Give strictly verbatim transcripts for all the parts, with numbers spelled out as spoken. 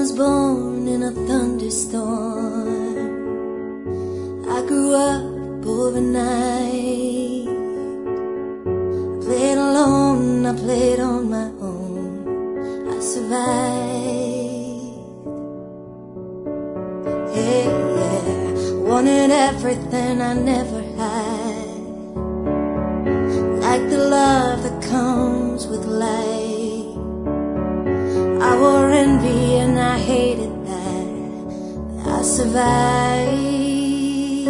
was born in a thunderstorm. I grew up overnight. I played alone, I played on my own. I survived. Hey, yeah, wanted everything I never had, like the love that comes with light. I wore envy and I hated that, but I survived.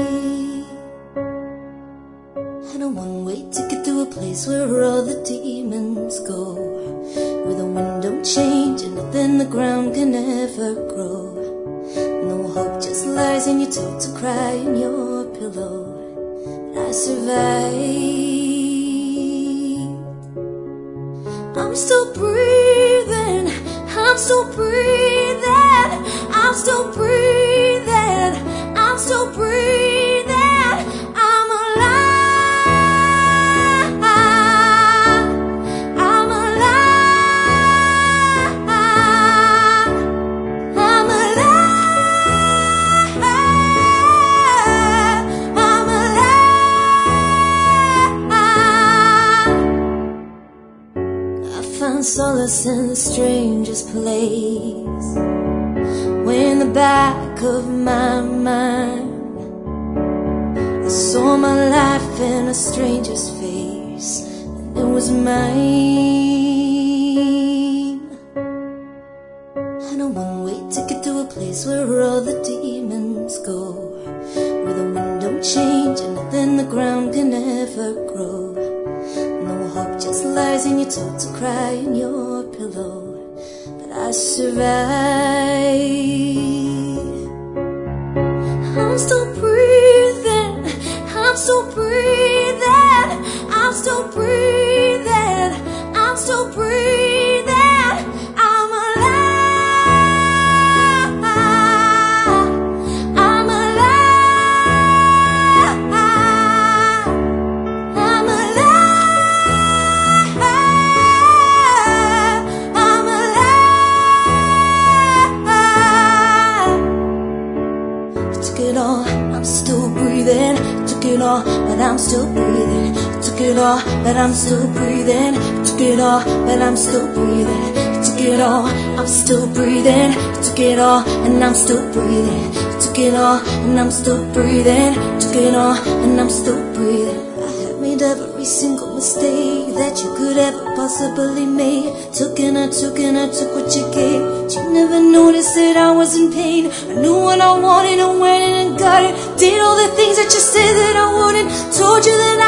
Had a one-way ticket to a place where all the demons go, where the wind don't change and nothing the ground can ever grow. No hope just lies in your toe to cry in your pillow, but I survived. I'm still breathing, I'm still breathing, I'm still breathing, I'm still breathing, I'm alive, I'm alive, I'm alive, I'm alive. I found solace in the strangest place, way in the back of my mind. I saw my life in a stranger's face, and it was mine. And a one-way ticket to a place where all the demons go, where the wind don't change and nothing the ground can ever grow. No hope just lies in your toe to cry in your pillow, but I survived. I'm still breathing, I'm still breathing, I'm still breathing, I'm still breathing, I'm alive, I'm alive, I'm alive, I'm alive. I took it all, I'm still breathing. Took it all, but I'm still breathing. Took it all, but I'm still breathing. Took it all, but I'm still breathing. Took it all, I'm still breathing. Took it all, and I'm still breathing. Took it all, and I'm still breathing. Took it all, and I'm still breathing. I have made every single mistake that you could ever possibly make. Took and I took and I took what you gave. But you never noticed that I was in pain. I knew what I wanted and went in and got it. Did all the things that you said that I wouldn't. Told you that